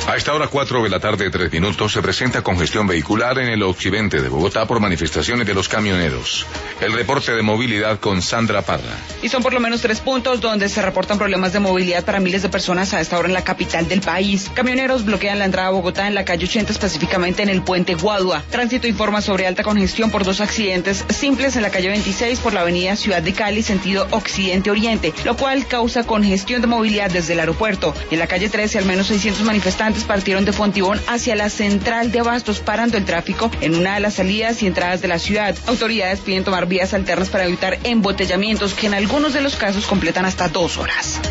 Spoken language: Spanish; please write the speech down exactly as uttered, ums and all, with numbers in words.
A esta hora cuatro de la tarde, tres minutos, se presenta congestión vehicular en el occidente de Bogotá por manifestaciones de los camioneros. El reporte de movilidad con Sandra Parra. Y son por lo menos tres puntos donde se reportan problemas de movilidad para miles de personas a esta hora en la capital del país. Camioneros bloquean la entrada a Bogotá en la calle ochenta, específicamente en el puente Guadua. Tránsito informa sobre alta congestión por dos accidentes simples en la calle veintiséis por la avenida Ciudad de Cali, sentido occidente-oriente, lo cual causa congestión de movilidad desde el aeropuerto. En la calle trece, al menos seiscientos manifestantes partieron de Fontibón hacia la central de Abastos, parando el tráfico en una de las salidas y entradas de la ciudad. Autoridades piden tomar vías alternas para evitar embotellamientos que en algunos de los casos completan hasta dos horas.